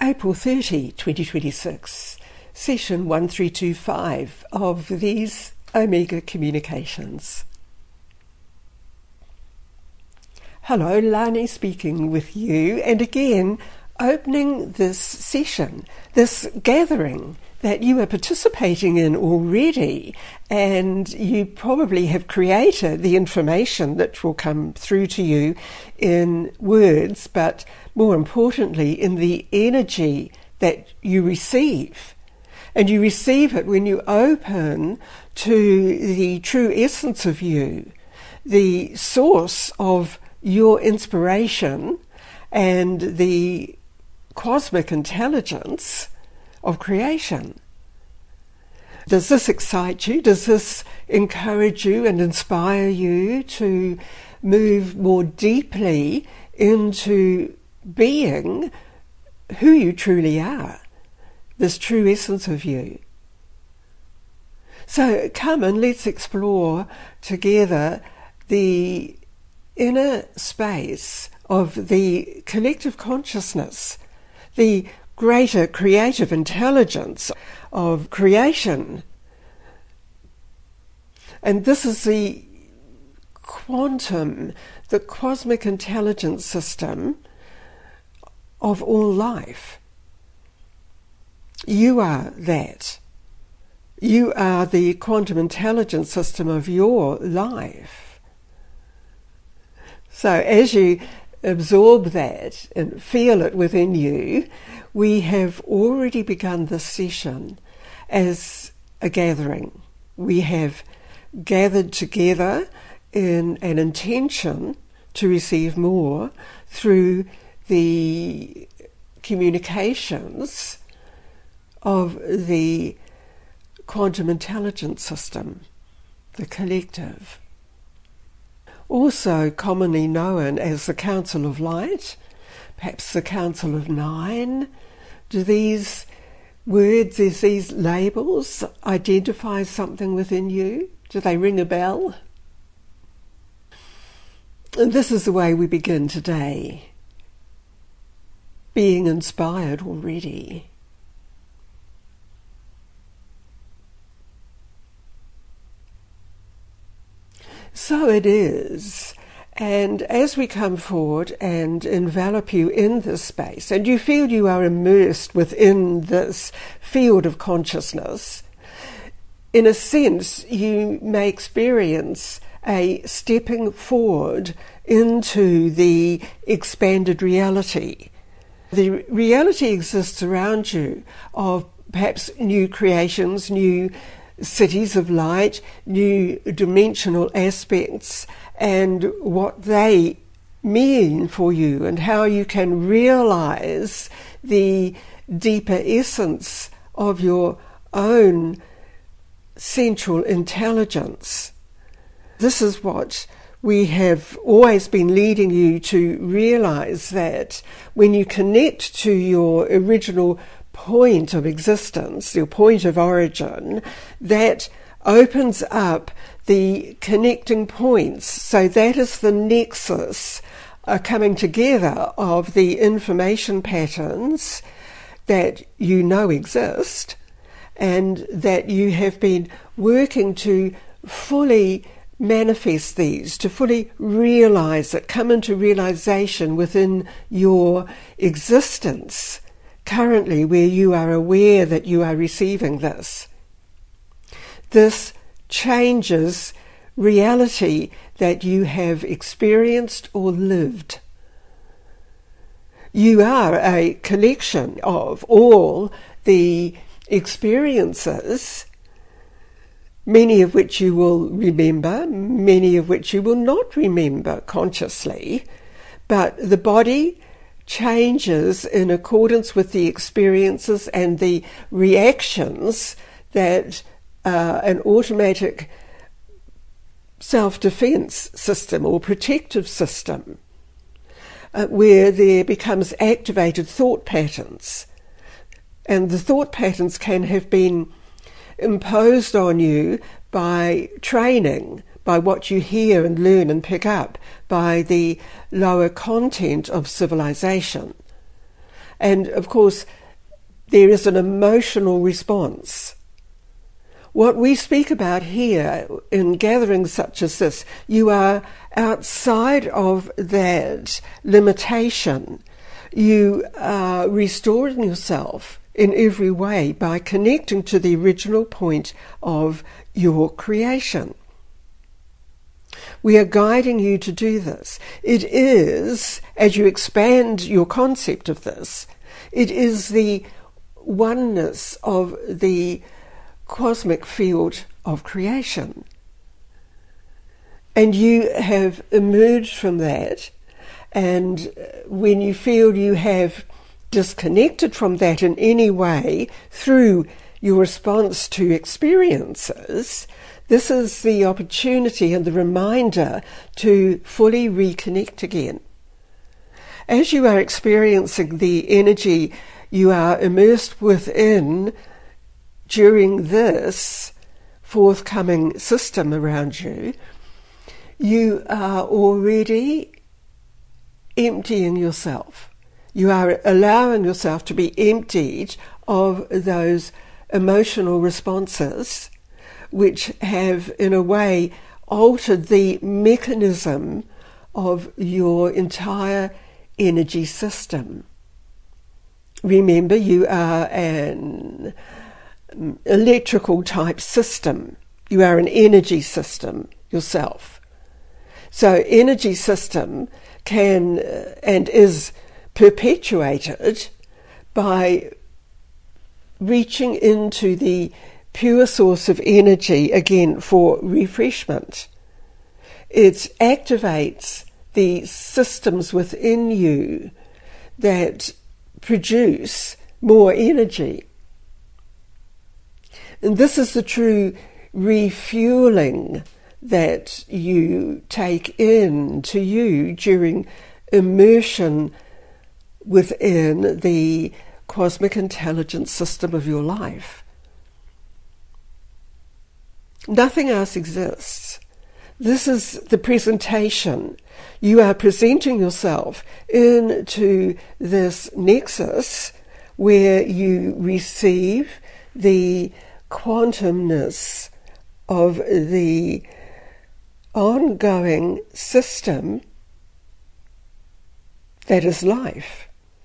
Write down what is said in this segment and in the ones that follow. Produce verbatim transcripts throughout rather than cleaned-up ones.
April thirtieth, twenty twenty-six, session one three two five of these Omega Communications. Hello, Lani speaking with you, and again opening this session, this gathering that you are participating in already, and you probably have created the information that will come through to you in words, but more importantly in the energy that you receive. And you receive it when you open to the true essence of you, the source of your inspiration and the cosmic intelligence of creation. Does this excite you? Does this encourage you and inspire you to move more deeply into being who you truly are, this true essence of you? So come and let's explore together the inner space of the collective consciousness, the greater creative intelligence of creation. And this is the quantum, the cosmic intelligence system of all life. You are that. You are the quantum intelligence system of your life. So as you absorb that and feel it within you, we have already begun this session as a gathering. We have gathered together in an intention to receive more through the communications of the quantum intelligence system, the collective. Also commonly known as the Council of Light, perhaps the Council of Nine. Do these words, as these labels, identify something within you? Do they ring a bell? And this is the way we begin today, being inspired already. So it is, and as we come forward and envelop you in this space, and you feel you are immersed within this field of consciousness, in a sense you may experience a stepping forward into the expanded reality. The reality exists around you of perhaps new creations, new cities of light, new dimensional aspects, and what they mean for you and how you can realize the deeper essence of your own central intelligence. This is what we have always been leading you to realize, that when you connect to your original point of existence, your point of origin, that opens up the connecting points. So that is the nexus, a coming together of the information patterns that you know exist and that you have been working to fully manifest these, to fully realize it, come into realization within your existence currently, where you are aware that you are receiving this. This changes reality that you have experienced or lived. You are a collection of all the experiences, many of which you will remember, many of which you will not remember consciously, but the body changes in accordance with the experiences and the reactions that uh, an automatic self-defense system or protective system, uh, where there becomes activated thought patterns. And the thought patterns can have been imposed on you by training, by what you hear and learn and pick up, by the lower content of civilization. And of course, there is an emotional response. What we speak about here in gatherings such as this, you are outside of that limitation. You are restoring yourself in every way by connecting to the original point of your creation. We are guiding you to do this. It is, as you expand your concept of this, it is the oneness of the cosmic field of creation. And you have emerged from that, and when you feel you have disconnected from that in any way through your response to experiences, this is the opportunity and the reminder to fully reconnect again. As you are experiencing the energy you are immersed within during this forthcoming system around you, you are already emptying yourself. You are allowing yourself to be emptied of those emotional responses which have, in a way, altered the mechanism of your entire energy system. Remember, you are an electrical type system. You are an energy system yourself. So energy system can uh, and is perpetuated by reaching into the pure source of energy again for refreshment. It activates the systems within you that produce more energy. And this is the true refueling that you take in to you during immersion within the cosmic intelligence system of your life. Nothing else exists. This is the presentation. You are presenting yourself into this nexus where you receive the quantumness of the ongoing system that is life.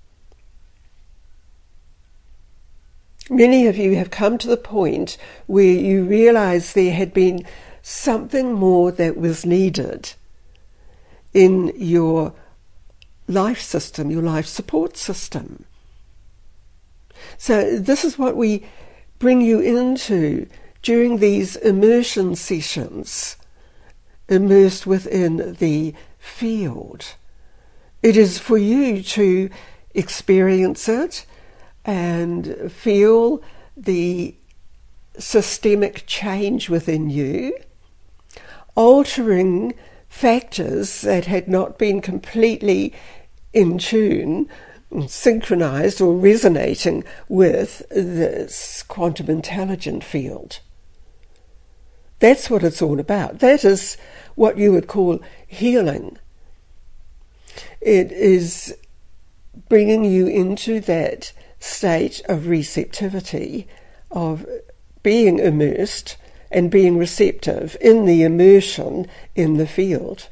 Many of you have come to the point where you realize there had been something more that was needed in your life system, your life support system. So this is what we bring you into during these immersion sessions, immersed within the field. It is for you to experience it and feel the systemic change within you, altering factors that had not been completely in tune, synchronized or resonating with this quantum intelligent field. That's what it's all about. That is what you would call healing. It is bringing you into that state of receptivity, of being immersed and being receptive in the immersion in the field.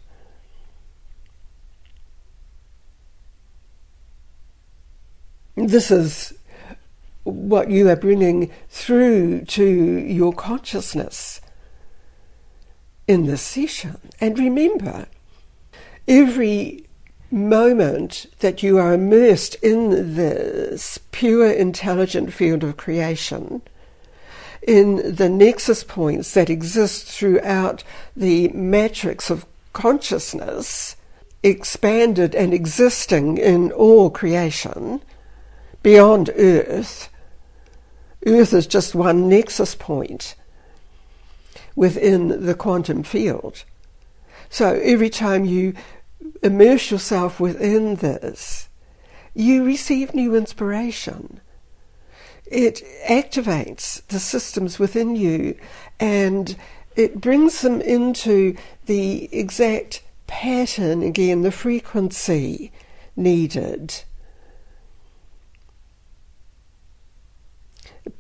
This is what you are bringing through to your consciousness in this session. And remember, every moment that you are immersed in this pure intelligent field of creation, in the nexus points that exist throughout the matrix of consciousness, expanded and existing in all creation, beyond Earth. Earth is just one nexus point within the quantum field. So every time you immerse yourself within this, you receive new inspiration. It activates the systems within you and it brings them into the exact pattern, again, the frequency needed.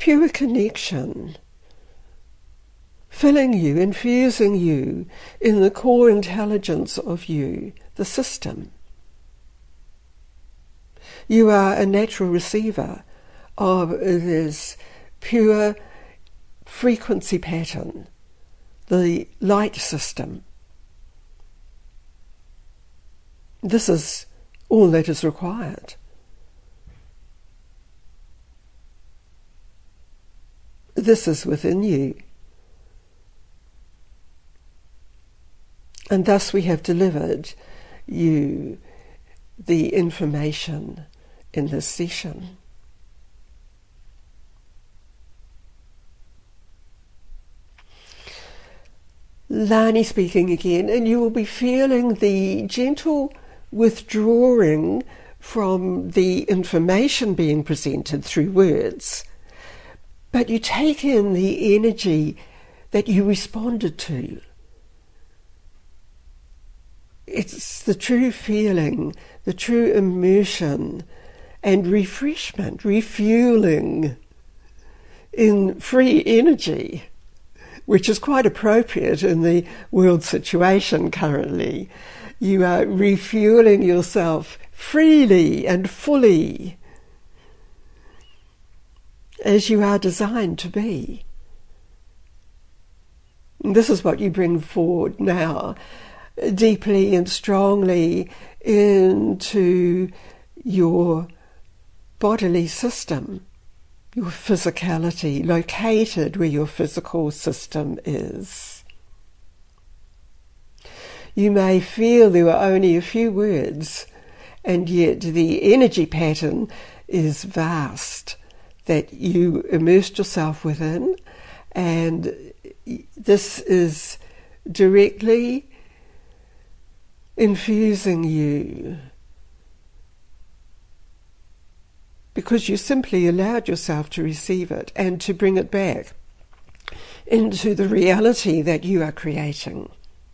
pure connection, filling you, infusing you in the core intelligence of you, the system. You are a natural receiver of this pure frequency pattern, the light system. This is all that is required. This is within you. And thus we have delivered you the information in this session. Lani speaking again, and you will be feeling the gentle withdrawing from the information being presented through words, but you take in the energy that you responded to. It's the true feeling, the true immersion and refreshment, refueling in free energy, which is quite appropriate in the world situation currently. You are refueling yourself freely and fully as you are designed to be. And this is what you bring forward now, deeply and strongly into your bodily system, your physicality, located where your physical system is. You may feel there are only a few words, and yet the energy pattern is vast that you immersed yourself within, and this is directly infusing you because you simply allowed yourself to receive it and to bring it back into the reality that you are creating.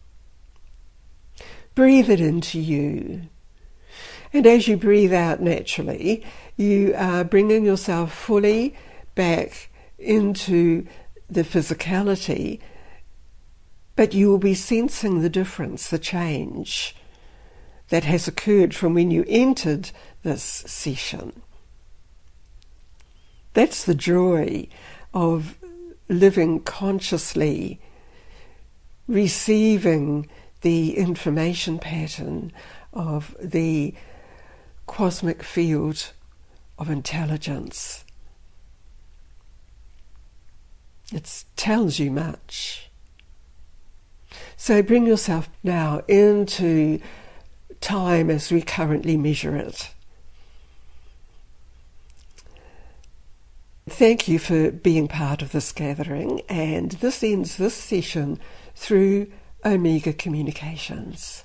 Breathe it into you. And as you breathe out naturally, you are bringing yourself fully back into the physicality, but you will be sensing the difference, the change that has occurred from when you entered this session. That's the joy of living consciously, receiving the information pattern of the cosmic field of intelligence. It tells you much. So bring yourself now into time as we currently measure it. Thank you for being part of this gathering, and this ends this session through Omega Communications.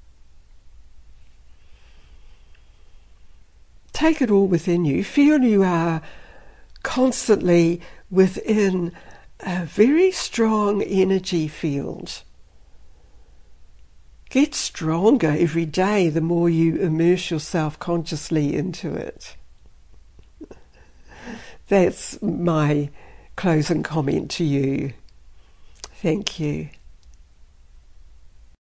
Take it all within you. Feel you are constantly within a very strong energy field. Get stronger every day the more you immerse yourself consciously into it. That's my closing comment to you. Thank you.